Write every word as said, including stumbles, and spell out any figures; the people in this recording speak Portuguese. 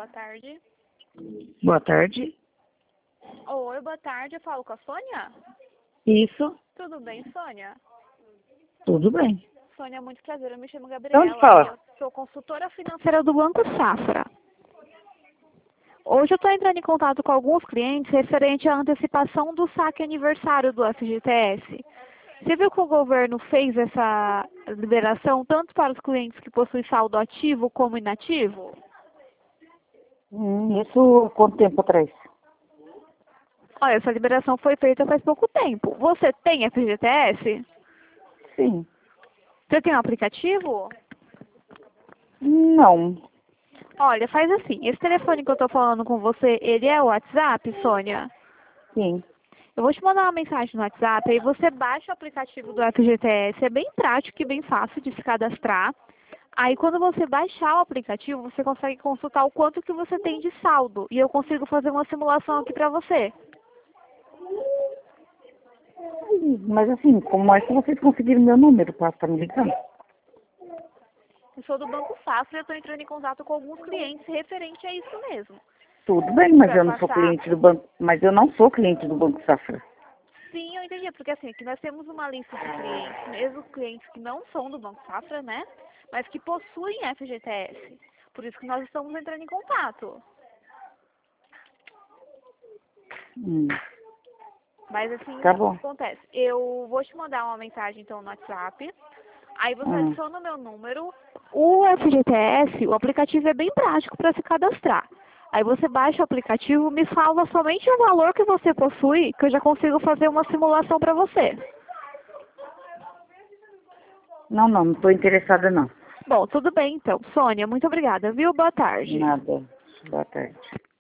boa tarde. Boa tarde. Oi, boa tarde. Eu falo com a Sônia? Isso, Tudo bem, Sônia? tudo bem. Sônia, muito prazer. Eu me chamo Onde Gabriela. fala? Eu sou consultora financeira do Banco Safra. Hoje eu estou entrando em contato com alguns clientes referente à antecipação do saque aniversário do F G T S. Você viu que o governo fez essa liberação tanto para os clientes que possuem saldo ativo como inativo? Hum, isso quanto tempo atrás? Olha, essa liberação foi feita faz pouco tempo. Você tem F G T S? Sim. Você tem um aplicativo? Não. Olha, faz assim. Esse telefone que eu estou falando com você, ele é o WhatsApp, Sônia? Sim. Eu vou te mandar uma mensagem no WhatsApp, aí você baixa o aplicativo do F G T S, é bem prático e bem fácil de se cadastrar. Aí quando você baixar o aplicativo, você consegue consultar o quanto que você tem de saldo. E eu consigo fazer uma simulação aqui pra você. Mas assim, como é que vocês conseguiram meu número para estar me ligando? Eu sou do Banco Safra e eu estou entrando em contato com alguns clientes referente a isso mesmo. Tudo bem, mas Pra eu não sou passar. cliente do banco, mas eu não sou cliente do Banco Safra. Sim, eu entendi, porque assim, aqui nós temos uma lista de clientes, mesmo clientes que não são do Banco Safra, né? Mas que possuem F G T S. Por isso que nós estamos entrando em contato. Hum, Mas assim, tá o que bom. acontece? Eu vou te mandar uma mensagem então no WhatsApp. Aí você Hum. adiciona o meu número. O F G T S, o aplicativo é bem prático para se cadastrar. Aí você baixa o aplicativo, me fala somente o valor que você possui, que eu já consigo fazer uma simulação para você. Não, não, não estou interessada não. Bom, tudo bem então. Sônia, muito obrigada, viu? Boa tarde. Nada. Boa tarde.